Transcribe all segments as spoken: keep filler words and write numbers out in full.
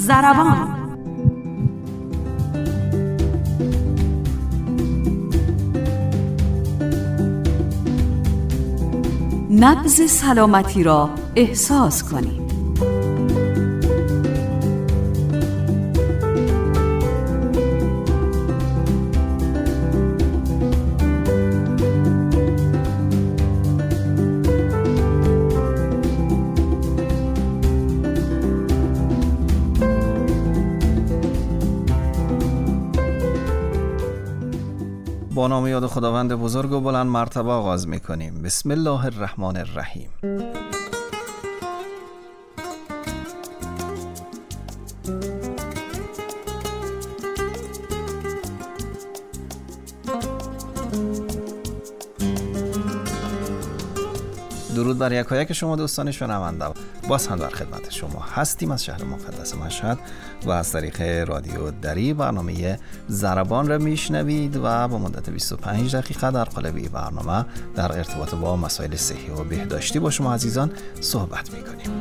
ضربان. نبض سلامتی را احساس کنید. با نام یاد خداوند بزرگ و بلند مرتبه آغاز می‌کنیم. بسم الله الرحمن الرحیم. درود بر یکایک شما دوستان شنونده. باز هم در خدمت شما هستیم از شهر مقدس مشهد و از طریق رادیو دری. برنامه ضربان را میشنوید و با مدت بیست و پنج دقیقه در قالب این برنامه در ارتباط با مسائل صحی و بهداشتی با شما عزیزان صحبت میکنیم.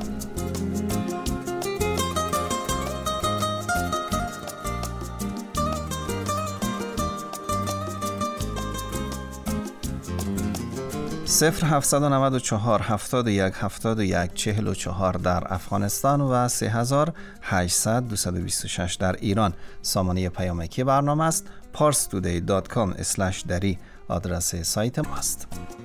صفر هفتصد و نود و چهار هفتاد و یک هفتاد و یک چهل و چهار در افغانستان و سه هزار و هشتصد دویست و بیست و شش در ایران سامانه پیامکی برنامه است. پارس تودی دات کام اسلش دری آدرس سایت ماست.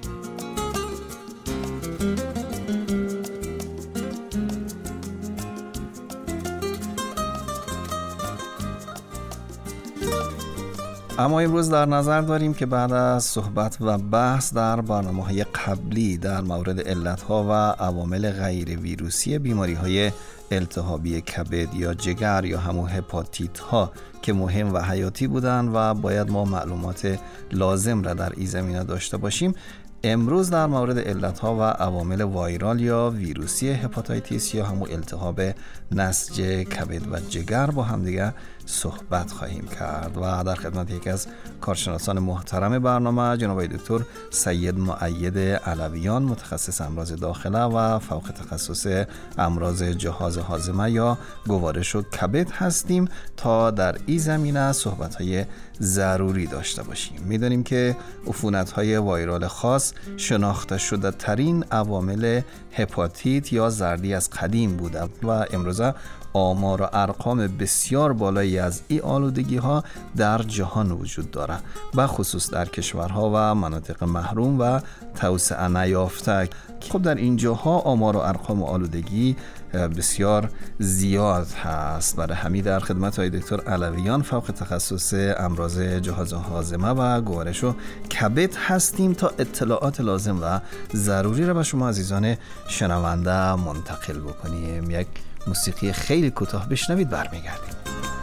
اما امروز در نظر داریم که بعد از صحبت و بحث در برنامه‌های قبلی در مورد علت‌ها و عوامل غیر ویروسی بیماری‌های التهابی کبد یا جگر یا همون هپاتیت ها که مهم و حیاتی بودند و باید ما معلومات لازم را در این زمینه داشته باشیم، امروز در مورد علت‌ها و عوامل وایرال یا ویروسی هپاتیتیس یا همون التهاب نسج کبد و جگر با هم دیگه صحبت خواهیم کرد و در خدمت یکی از کارشناسان محترم برنامه جناب دکتر سید مؤید علویان، متخصص امراض داخله و فوق تخصص امراض جهاز هاضمه یا گوارش و کبد هستیم تا در این زمینه صحبت‌های ضروری داشته باشیم. می‌دانیم که عفونت‌های وایرال خاص شناخته شده ترین عوامل هپاتیت یا زردی از قدیم بوده و امروزه آمار و ارقام بسیار بالایی از این آلودگی ها در جهان وجود داره، به خصوص در کشورها و مناطق محروم و توسعه نیافته. خب در این جاها آمار و ارقام آلودگی بسیار زیاد هست. برای همین در خدمت های دکتر علویان فوق تخصص امراض جهاز هاضمه و گوارش و کبد هستیم تا اطلاعات لازم و ضروری را به شما عزیزان شنونده منتقل بکنیم. یک موسیقی خیلی کوتاه بشنوید، برمیگردیم.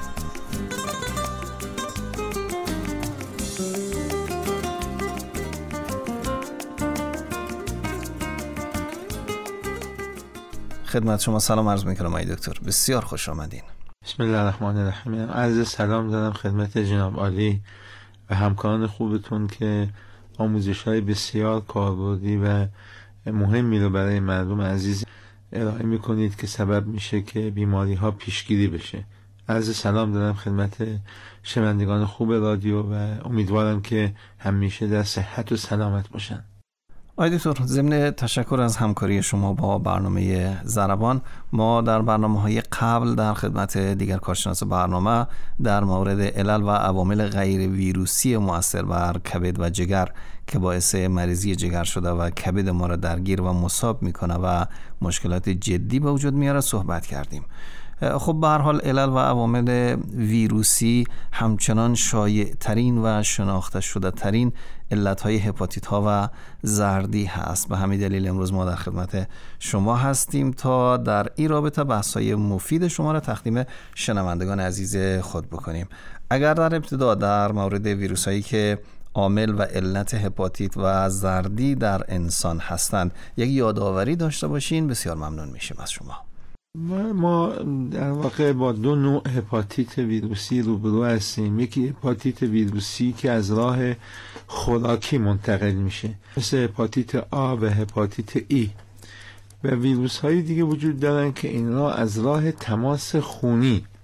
خدمت شما سلام عرض میکنم آقای دکتر، بسیار خوش آمدین. بسم الله الرحمن الرحیم. عرض سلام دارم خدمت جناب عالی و همکاران خوبتون که آموزش‌های بسیار کاربردی و مهمی رو برای مردم عزیز ارائه میکنید که سبب میشه که بیماری ها پیشگیری بشه. عرض سلام دارم خدمت شنوندگان خوب رادیو و امیدوارم که همیشه در صحت و سلامت باشن. آقای دکتر، ضمن تشکر از همکاری شما با برنامه ضربان، ما در برنامه‌های قبل در خدمت دیگر کارشناس برنامه در مورد علل و عوامل غیر ویروسی مؤثر بر کبد و جگر که باعث مریضی جگر شده و کبد ما را درگیر و مصاب میکنه و مشکلات جدی به وجود میاره صحبت کردیم. خب به هر حال علل و عوامل ویروسی همچنان شایع ترین و شناخته شده ترین علتهای هپاتیت ها و زردی هست. به همین دلیل امروز ما در خدمت شما هستیم تا در این رابطه بحث‌های مفید شما را تقدیم شنوندگان عزیز خود بکنیم. اگر در ابتدا در مورد ویروس‌هایی که عامل و علت هپاتیت و زردی در انسان هستند یک یادآوری داشته باشین بسیار ممنون میشیم از شما. ما در واقع با دو نوع هپاتیت ویروسی روبرو هستیم. یکی هپاتیت ویروسی که از راه خوراکی منتقل میشه مثل هپاتیت آ و هپاتیت ای، و ویروس های دیگه وجود دارن که این را از راه تماس خونی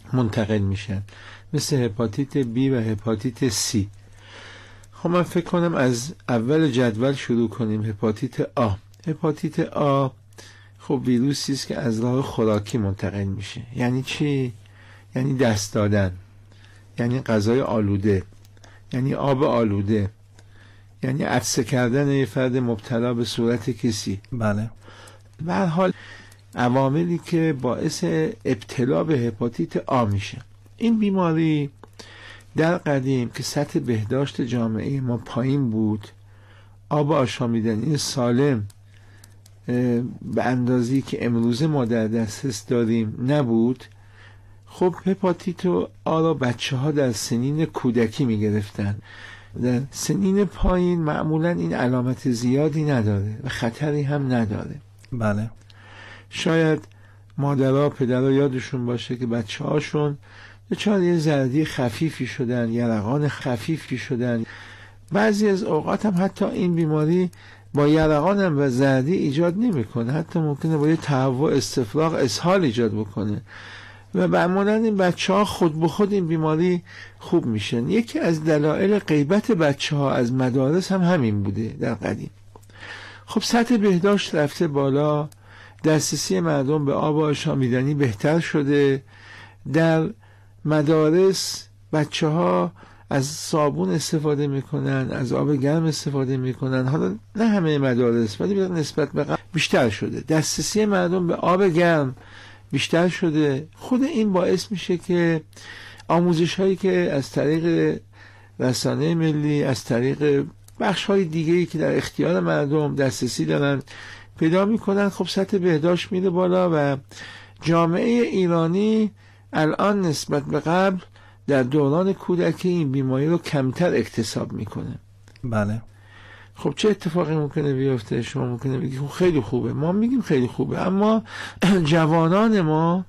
منتقل میشن، مثل هپاتیت بی و هپاتیت سی. خب من فکر کنم از اول جدول شروع کنیم. هپاتیت آ. هپاتیت آ خب ویروسی است که از راه خوراکی منتقل میشه. یعنی چی؟ یعنی دست دادن، یعنی غذای آلوده، یعنی آب آلوده، یعنی عطسه کردن یه فرد مبتلا به صورت کسی. بله. به هر حال عواملی که باعث ابتلا به هپاتیت آ میشه. این بیماری در قدیم که سطح بهداشت جامعه ما پایین بود، آب آشامیدنی سالم به اندازه‌ای که امروزه ما در دسترس داریم نبود، خب هپاتیت آ را بچه ها در سنین کودکی می گرفتن. در سنین پایین معمولا این علامت زیادی نداره و خطری هم نداره. بله. شاید مادرها پدرها یادشون باشه که بچه هاشون دچار یه زردی خفیفی شدن، یرقان خفیفی شدن. بعضی از اوقات هم حتی این بیماری با یرقان هم و زردی ایجاد نمیکنه، حتی ممکنه با یه تهوع، استفراغ، اسهال ایجاد بکنه و معمولا این بچه ها خود به خود این بیماری خوب میشن. یکی از دلایل غیبت بچه ها از مدارس هم همین بوده در قدیم. خب سطح بهداشت رفته بالا، دسترسی مردم به آب آشامیدنی بهتر شده، در مدارس بچه ها از صابون استفاده میکنن، از آب گرم استفاده میکنن. حالا نه همه مدارس ولی نسبت به قبل بیشتر شده. دسترسی مردم به آب گرم بیشتر شده. خود این باعث میشه که آموزش هایی که از طریق رسانه ملی، از طریق بخش های دیگه‌ای که در اختیار مردم دسترسی دارن پیدا میکنن، خب سطح بهداشت میره بالا و جامعه ایرانی الان نسبت به قبل در دوران کودکی این بیماری رو کمتر اکتساب میکنه. بله. خب چه اتفاقی ممکنه بیفته؟ شما ممکنه بگی خب خیلی خوبه، ما میگیم خیلی خوبه، اما جوانان ما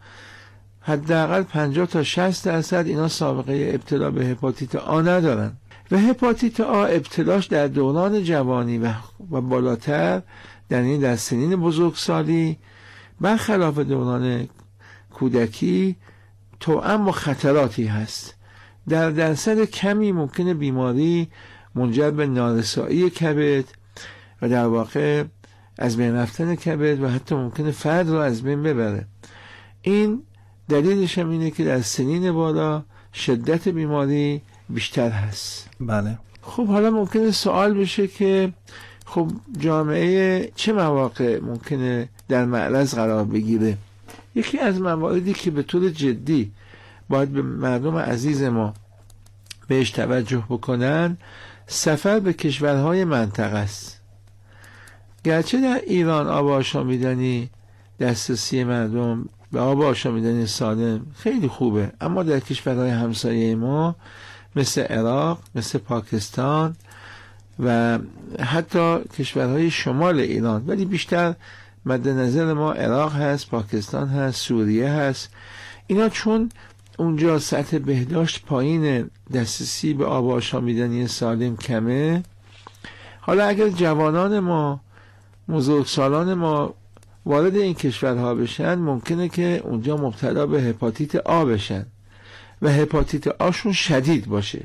حداقل پنجاه تا شصت درصد اینا سابقه ابتلا به هپاتیت آ ندارن و هپاتیت آ ابتلاش در دوران جوانی و, و بالاتر، یعنی در سنین بزرگسالی، برخلاف دوران کودکی توأم با خطراتی هست. در درصد کمی ممکنه بیماری منجر به نارسایی کبد و در واقع از بین رفتن کبد و حتی ممکنه فرد رو از بین ببره. این دلیلش هم اینه که در سنین بالا شدت بیماری بیشتر هست. بله. خب حالا ممکنه سوال بشه که خب جامعه چه مواقع ممکنه در معرض قرار بگیره؟ یکی از مواردی که به طور جدی باید به مردم عزیز ما بهش توجه بکنن، سفر به کشورهای منطقه است. گرچه در ایران آب آشامیدنی، دسترسی مردم به آب آشامیدنی سالم خیلی خوبه، اما در کشورهای همسایه ما مثل عراق، مثل پاکستان و حتی کشورهای شمال ایران، ولی بیشتر مد نظر ما عراق هست، پاکستان هست، سوریه هست، اینا چون اونجا سطح بهداشت پایین، دسترسی به آب آشامیدنی سالم کمه، حالا اگر جوانان ما، بزرگسالان ما وارد این کشورها بشن، ممکنه که اونجا مبتلا به هپاتیت آ بشن و هپاتیت آشون شدید باشه.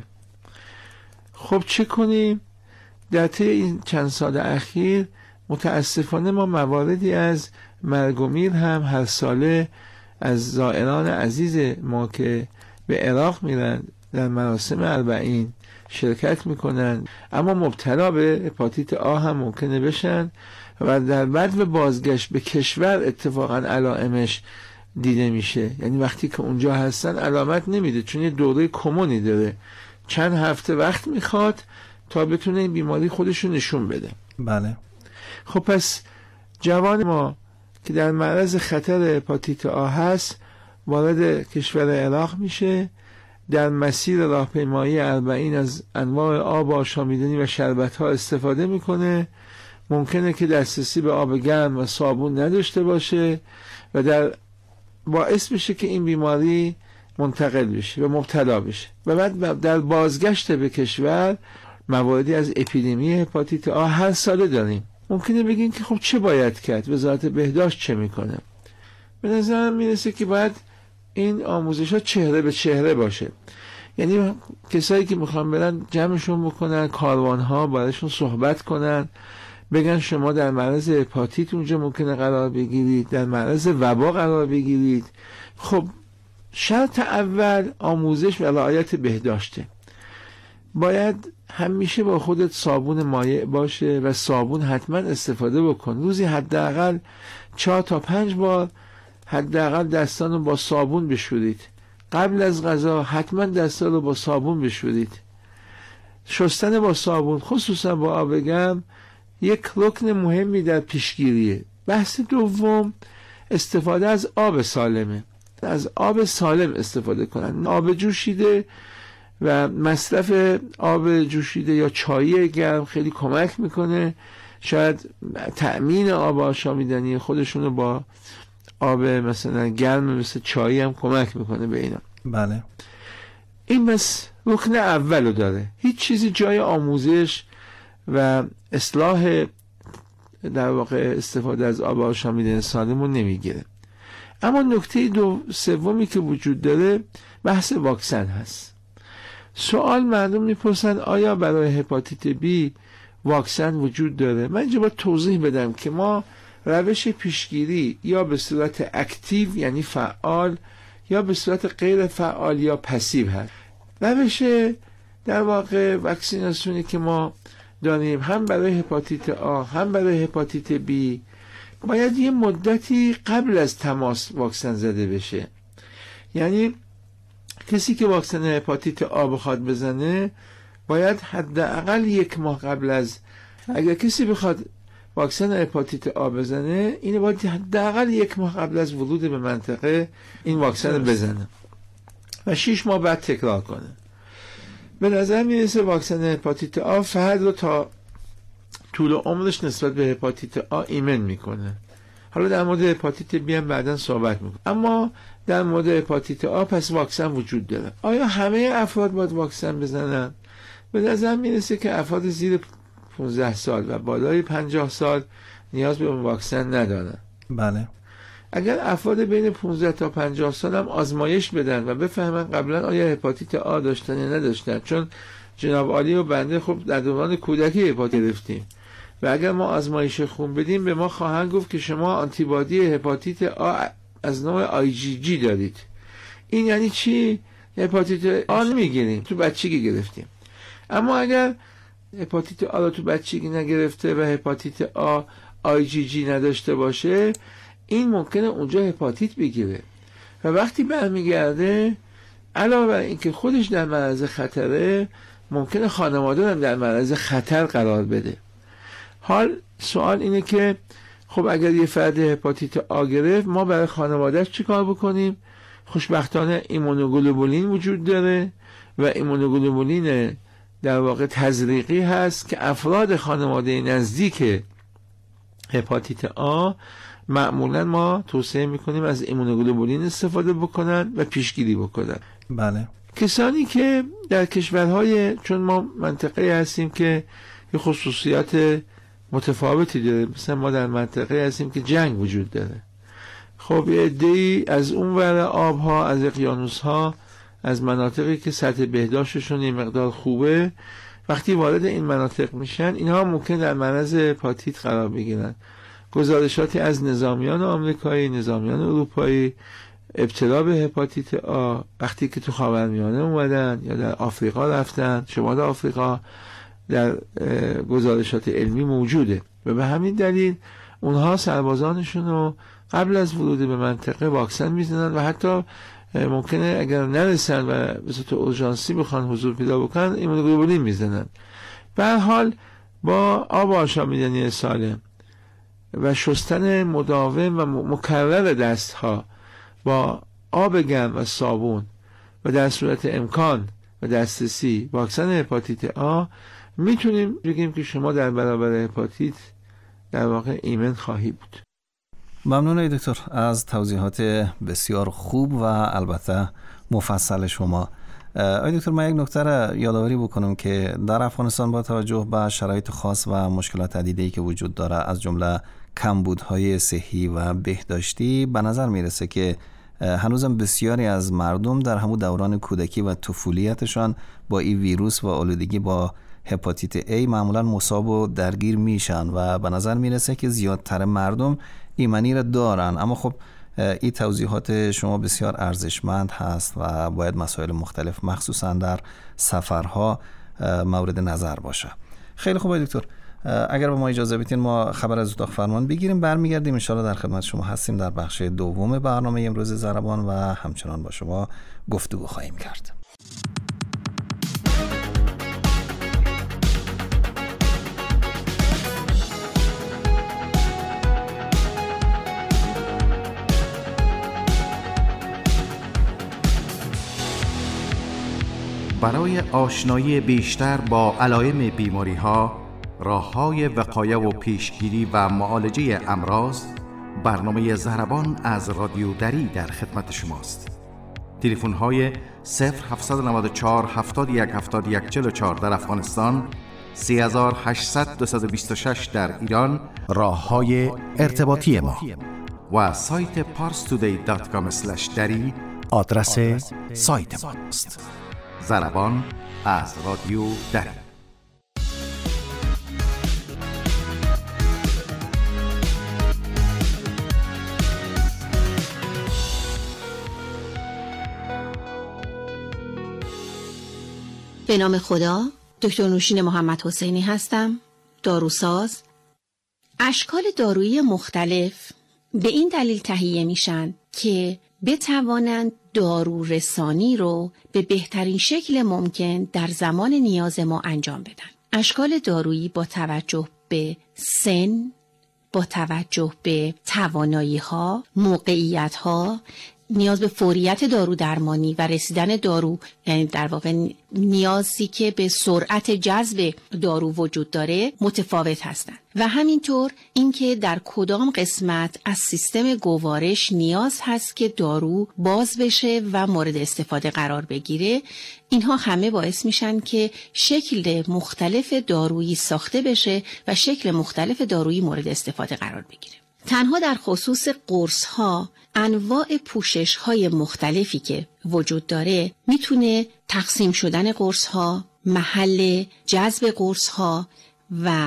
خب چه کنیم؟ در طی این چند سال اخیر متاسفانه ما مواردی از مرگ و میر هم هر ساله از زائران عزیز ما که به عراق میرن در مراسم اربعین شرکت میکنن، اما مبتلا به هپاتیت آ هم ممکنه بشن و در بعد به بازگشت به کشور اتفاقا علائمش دیده میشه. یعنی وقتی که اونجا هستن علامت نمیده، چون یه دوره کمونی داره، چند هفته وقت میخواد تا بتونه این بیماری خودشو نشون بده. بله. خب پس جوان ما که در معرض خطر هپاتیت آ هست وارد کشور عراق میشه، در مسیر راهپیمایی اربعین از انواع آب آشامیدنی و شربت ها استفاده میکنه، ممکنه که دسترسی به آب گرم و صابون نداشته باشه و در باعث بشه که این بیماری منتقل بشه و مبتلا بشه و بعد در بازگشت به کشور مواردی از اپیدمی هپاتیت آ هر ساله داریم. ممکنه بگین که خب چه باید کرد؟ وزارت بهداشت چه میکنه؟ به نظرم میرسه که باید این آموزش ها چهره به چهره باشه. یعنی کسایی که میخوان برن جمعشون بکنن، کاروان ها برایشون صحبت کنن، بگن شما در معرض هپاتیت اونجا ممکنه قرار بگیرید، در معرض وبا قرار بگیرید. خب شرط اول آموزش و رعایت بهداشته. باید همیشه با خودت صابون مایع باشه و صابون حتما استفاده بکن. روزی حداقل چهار تا پنج بار حداقل دستان رو با صابون بشورید. قبل از غذا حتما دستان رو با صابون بشورید. شستن با صابون خصوصا با آب گرم یک رکن مهمی در پیشگیریه. بحث دوم استفاده از آب سالمه. از آب سالم استفاده کنن. آب جوشیده و مصرف آب جوشیده یا چای گرم خیلی کمک میکنه. شاید تأمین آب آشامیدنی خودشون رو با آب مثلا گرم مثل چای هم کمک میکنه به اینا. بله. این بس رکن اولو داره. هیچ چیزی جای آموزش و اصلاح در واقع استفاده از آب آشامیدنی سالم رو نمیگیره. اما نکته دو سومی که وجود داره بحث واکسن هست. سوال مردم میپرسن آیا برای هپاتیت بی واکسن وجود داره؟ من اینجا باید توضیح بدم که ما روش پیشگیری یا به صورت اکتیو یعنی فعال یا به صورت غیر فعال یا پسیو هست. روش در واقع واکسیناسیونی که ما داریم هم برای هپاتیت آ هم برای هپاتیت بی باید یه مدتی قبل از تماس واکسن زده بشه. یعنی کسی که واکسن هپاتیت آ بخواد بزنه باید حداقل یک ماه قبل از، اگر کسی بخواد واکسن هپاتیت آ بزنه اینه باید حداقل یک ماه قبل از ورود به منطقه این واکسن بزنه و شش ماه بعد تکرار کنه. به نظر میرسه واکسن هپاتیت آ فرد رو تا طول عمرش نسبت به هپاتیت آ ایمن میکنه. حالا در مورد هپاتیت بی هم بعداً صحبت میکنم. اما در مورد هپاتیت آ پس واکسن وجود داره. آیا همه افراد باید واکسن بزنن؟ به نظر میرسه که افراد زیر پانزده سال و بالای پنجاه سال نیاز به واکسن ندارن. بله. اگر افراد بین پانزده تا پنجاه سال هم آزمایش بدن و بفهمن قبلا آیا هپاتیت آ داشتن یا نداشتن، چون جناب عالی و بنده خب در دوران کودکی هپاتیت گرفتیم و اگر ما آزمایش خون بدیم به ما خواهند گفت که شما آنتیبادی هپاتیت آ از نوع آی جی جی دارید. این یعنی چی؟ هپاتیت آ نمیگیریم، تو بچگی گرفتیم. اما اگر هپاتیت آ رو تو بچگی نگرفته و هپاتیت آ آی جی جی نداشته باشه این ممکنه اونجا هپاتیت بگیره و وقتی برمیگرده علاوه بر اینکه خودش در معرض خطره ممکنه خانواده هم در معرض خطر قرار بده. حال سوال اینه که خب اگر یه فرد هپاتیت آ گرفت ما برای خانوادهش چی کار بکنیم؟ خوشبختانه ایمونوگلوبولین وجود داره و ایمونوگلوبولین در واقع تزریقی هست که افراد خانواده نزدیک هپاتیت آ معمولا ما توصیه میکنیم از ایمونوگلوبولین استفاده بکنن و پیشگیری بکنن. بله. کسانی که در کشورهای، چون ما منطقه هستیم که یه خصوصیات متفاوتی داره، مثلا ما در منطقه هستیم که جنگ وجود داره. خب یه عده‌ای از اون ور آبها، از اقیانوس‌ها، از مناطقی که سطح بهداشتشون یه مقدار خوبه، وقتی وارد این مناطق میشن اینها ممکن در معرض هپاتیت قرار بگیرن. گزارشاتی از نظامیان آمریکایی، نظامیان اروپایی ابتلا به هپاتیت آ وقتی که تو خاورمیانه اومدن یا در آفریقا رفتن، شمال آفریقا، در گزارشات علمی موجوده و به همین دلیل اونها سربازانشون رو قبل از ورود به منطقه واکسن میزنن و حتی ممکنه اگر نرسن و به صورت اورژانسی بخوان حضور پیدا بکنن ایمونوگلوبولین میزنن. به هر حال با آب آشامیدنی سالم و شستن مداوم و مکرر دستها با آب گرم و صابون و در صورت امکان و دسترسی واکسن هپاتیت آ میتونیم بگیم که شما در برابر هپاتیت در واقع ایمن خواهی بود. ممنون ای دکتر از توضیحات بسیار خوب و البته مفصل شما. ای دکتر من یک نکته را یادآوری بکنم که در افغانستان با توجه به شرایط خاص و مشکلات عدیده‌ای که وجود داره از جمله کمبودهای صحی و بهداشتی به نظر میرسه که هنوزم بسیاری از مردم در همون دوران کودکی و طفولیتشان با این ویروس و آلودگی با هپاتیت A معمولا مصاب و درگیر میشن و به نظر میرسه که زیادتر مردم ایمنی را دارن. اما خب این توضیحات شما بسیار ارزشمند هست و باید مسائل مختلف مخصوصا در سفرها مورد نظر باشه. خیلی خوبه دکتر، اگر به ما اجازه بدین ما خبر از اتاق فرمان بگیریم، برمیگردیم ان شاءالله در خدمت شما هستیم در بخش دوم برنامه امروز ضربان و همچنان با شما گفتگو خواهیم کرد. برای آشنایی بیشتر با علائم بیماری‌ها، راه‌های وقایه و پیشگیری و معالجه امراض، برنامه ضربان از رادیو دری در خدمت شماست. تلفن‌های صفر هفت نه چهار هفتاد و یک هفتاد و یک چهل و چهار در افغانستان، سه هشت صفر صفر دو دو شش در ایران، راه‌های ارتباطی ما و سایت پارس تودی دات کام اسلش دری آدرس سایت ماست. ضربان از رادیو دری. به نام خدا، دکتر نوشین محمد حسینی هستم، داروساز. اشکال دارویی مختلف به این دلیل تهیه میشن که بتوانند دارو رسانی رو به بهترین شکل ممکن در زمان نیاز ما انجام بدن. اشکال دارویی با توجه به سن، با توجه به توانایی‌ها، موقعیت‌ها، نیاز به فوریت دارو درمانی و رسیدن دارو، یعنی در واقع نیازی که به سرعت جذب دارو وجود داره، متفاوت هستند. و همینطور اینکه در کدام قسمت از سیستم گوارش نیاز هست که دارو باز بشه و مورد استفاده قرار بگیره، اینها همه باعث میشن که شکل مختلف دارویی ساخته بشه و شکل مختلف دارویی مورد استفاده قرار بگیره. تنها در خصوص قرص ها، انواع پوشش های مختلفی که وجود داره میتونه تقسیم شدن قرص ها، محل جذب قرص ها و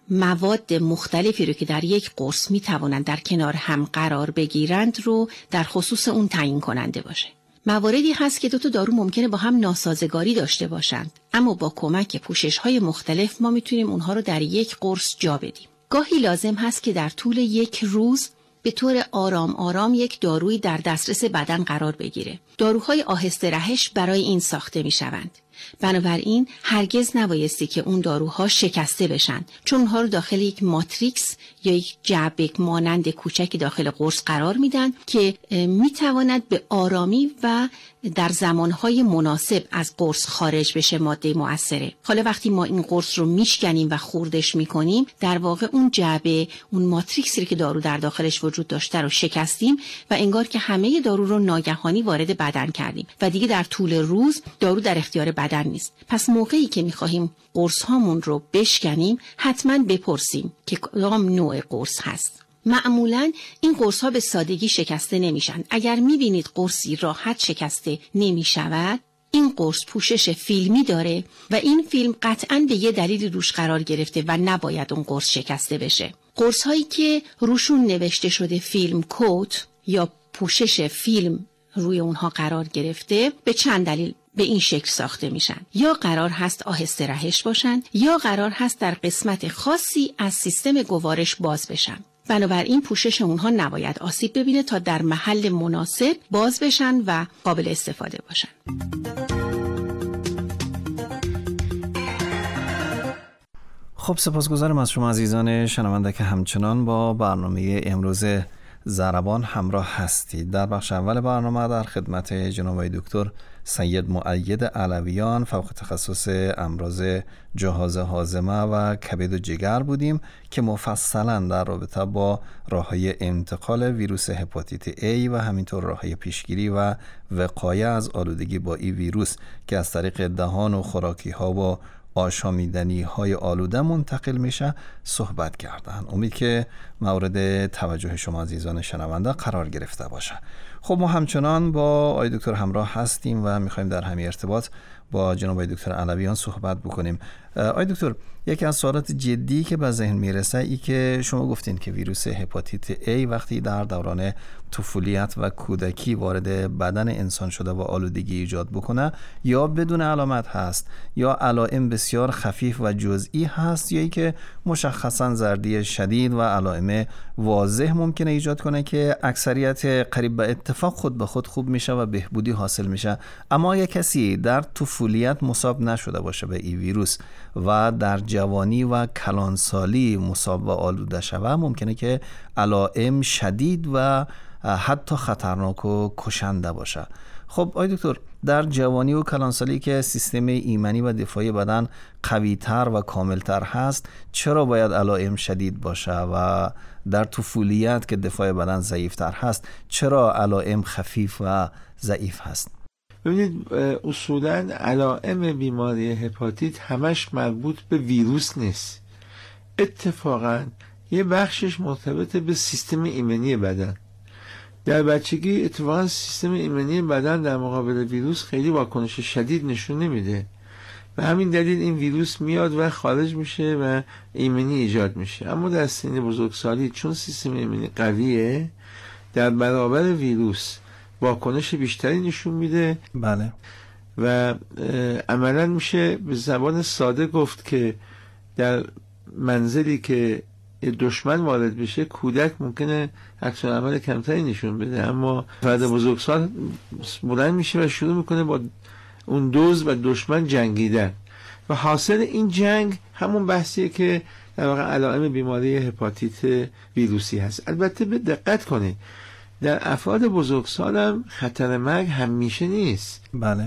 مواد مختلفی رو که در یک قرص میتوانند در کنار هم قرار بگیرند رو در خصوص اون تعیین کننده باشه. مواردی هست که دو تا دارو ممکنه با هم ناسازگاری داشته باشند، اما با کمک پوشش های مختلف ما میتونیم اونها رو در یک قرص جا بدیم. گاهی لازم هست که در طول یک روز به طور آرام آرام یک دارویی در دسترس بدن قرار بگیره. داروهای آهسته رهش برای این ساخته می شوند. بنابراین هرگز نبایستی که اون داروها شکسته بشن، چون اونها رو داخل یک ماتریکس یا یک جعبه مانند کوچکی داخل قرص قرار میدن که میتواند به آرامی و در زمانهای مناسب از قرص خارج بشه ماده مؤثره. حالا وقتی ما این قرص رو میشکنیم و خوردش میکنیم، در واقع اون جعبه، اون ماتریکسی که دارو در داخلش وجود داشته رو شکستیم و انگار که همه دارو رو ناگهانی وارد بدن کردیم و دیگه در طول روز دارو در اختیار بدن نیست. پس موقعی که میخواهیم قرص هامون رو بشکنیم، حتما بپرسیم که کدام نوع قرص هست. معمولاً این قرص ها به سادگی شکسته نمیشن. اگر میبینید قرصی راحت شکسته نمیشود، این قرص پوشش فیلمی داره و این فیلم قطعاً به یه دلیل روش قرار گرفته و نباید اون قرص شکسته بشه. قرص هایی که روشون نوشته شده فیلم کوت یا پوشش فیلم روی اونها قرار گرفته، به چند دلیل به این شکل ساخته میشن. یا قرار هست آهسته رهش باشن، یا قرار هست در قسمت خاصی از سیستم گوارش باز بشن. بنابراین پوشش اونها نباید آسیب ببینه تا در محل مناسب باز بشن و قابل استفاده باشن. خب سپاسگزارم از شما عزیزان شنونده که همچنان با برنامه امروز ضربان همراه هستید. در بخش اول برنامه در خدمت جناب دکتر سید مؤید علویان، فوق تخصص امراض جهاز هاضمه و کبد و جگر بودیم که مفصلا در رابطه با راه‌های انتقال ویروس هپاتیت A و همینطور راه‌های پیشگیری و وقایه از آلودگی با این ویروس که از طریق دهان و خوراکی‌ها و آشامیدنی های آلوده منتقل میشه صحبت کردن. امید که مورد توجه شما عزیزان شنونده قرار گرفته باشه. خب ما همچنان با آقای دکتر همراه هستیم و میخوایم در همین ارتباط با جناب آقای دکتر علویان صحبت بکنیم. آقای دکتر، یکی از سوالات جدی که به ذهن میرسه ای که شما گفتین که ویروس هپاتیت A وقتی در دوران طفولیت و کودکی وارد بدن انسان شده و آلودگی ایجاد بکنه، یا بدون علامت هست یا علائم بسیار خفیف و جزئی هست، یا ای که مشخصا زردی شدید و علائم واضح ممکنه ایجاد کنه که اکثریت قریب به اتفاق خود به خود خوب میشه و بهبودی حاصل میشه. اما اگه کسی در طفولیت مصاب نشده باشه به این ویروس و در جوانی و کلانسالی مصاب و آلوده شده، ممکنه که علائم شدید و حتی خطرناک و کشنده باشه. خب آقای دکتر، در جوانی و کلانسالی که سیستم ایمنی و دفاعی بدن قوی‌تر و کاملتر هست، چرا باید علائم شدید باشه و در طفولیت که دفاع بدن ضعیفتر هست چرا علائم خفیف و ضعیف هست؟ ببینید، اصولاً علائم بیماری هپاتیت همش مربوط به ویروس نیست. اتفاقاً یه بخشش مرتبط به سیستم ایمنی بدن. در بچگی اتفاقاً سیستم ایمنی بدن در مقابل ویروس خیلی واکنش شدید نشون نمیده. و همین دلیل این ویروس میاد و خارج میشه و ایمنی ایجاد میشه. اما در سن بزرگسالی چون سیستم ایمنی قویه، در برابر ویروس واکنش بیشتری نشون میده. بله. و عملا میشه به زبان ساده گفت که در منزلی که دشمن وارد بشه، کودک ممکنه عکس العمل کمتری نشون بده، اما فرد بزرگسال بلند میشه و شروع میکنه با اون دوز و دشمن جنگیدن و حاصل این جنگ همون بحثیه که در واقع علائم بیماری هپاتیت ویروسی هست. البته به دقت کنید، در افراد بزرگسال هم خطر مرگ همیشه نیست. بله.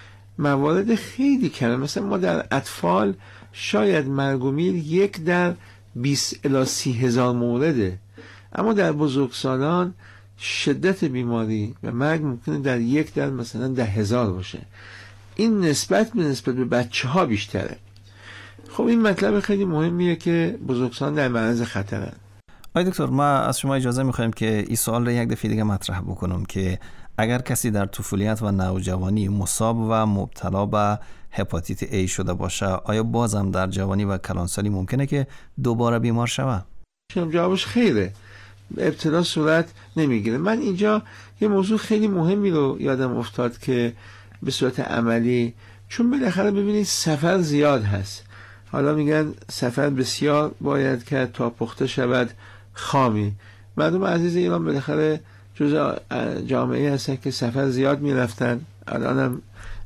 موارد خیلی کمه. مثلا ما در اطفال شاید مرگ و میر یک در بیست الی سی هزار مورده، اما در بزرگسالان شدت بیماری و مرگ ممکنه در یک در مثلا ده هزار باشه. این نسبت به نسبت به بچه ها بیشتره. خب این مطلب خیلی مهمیه که بزرگسالان در معرض خطرن. آقای دکتر، ما از شما اجازه میخوایم که این سوال رو یک دفعه دیگه مطرح بکنم که اگر کسی در طفولیت و نوجوانی مصاب و مبتلا به هپاتیت A شده باشه، آیا بازم در جوانی و کلانسالی ممکنه که دوباره بیمار شود؟ جوابش خیره. ابتلا صورت نمیگیره. من اینجا یه موضوع خیلی مهمی رو یادم افتاد که به صورت عملی، چون بالاخره ببینید سفر زیاد هست. حالا میگن سفر بسیار باید که تا پخته شود خامی. مردم عزیز ایران بالاخره جزء جامعه هستن که سفر زیاد میرفتن، الان هم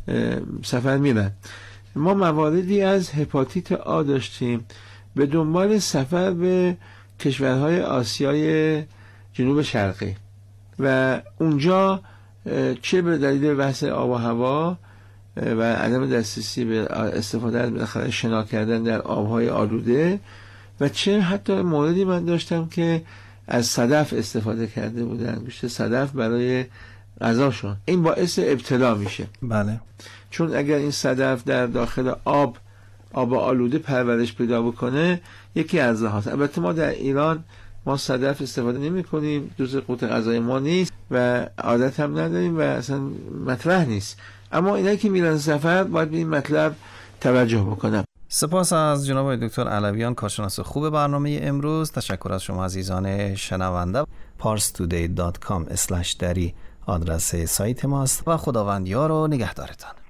سفر میرن. ما مواردی از هپاتیت آ داشتیم به دنبال سفر به کشورهای آسیای جنوب شرقی و اونجا چه به دلیل بحث آب و هوا و عدم دسترسی به استفاده از بالاخره شنا کردن در آبهای آلوده، و چه حتی موردی من داشتم که از صدف استفاده کرده بودن، گوشت صدف برای غذاشون. این باعث ابتلا میشه. بله. چون اگر این صدف در داخل آب آب آلوده پرورش پیدا بکنه، یکی از هاست. البته ما در ایران ما صدف استفاده نمی کنیم، جزء قوت غذای ما نیست و عادت هم نداریم و اصلا مطرح نیست. اما اینایی که میرن سفر باید به این مطلب توجه بکنم. سپاس از جناب دکتر علویان، کارشناس خوب برنامه امروز. تشکر از شما عزیزان شنونده. پارس تودی دات کام اسلش دری آدرس سایت ماست و خداوند یار و نگهدارتان.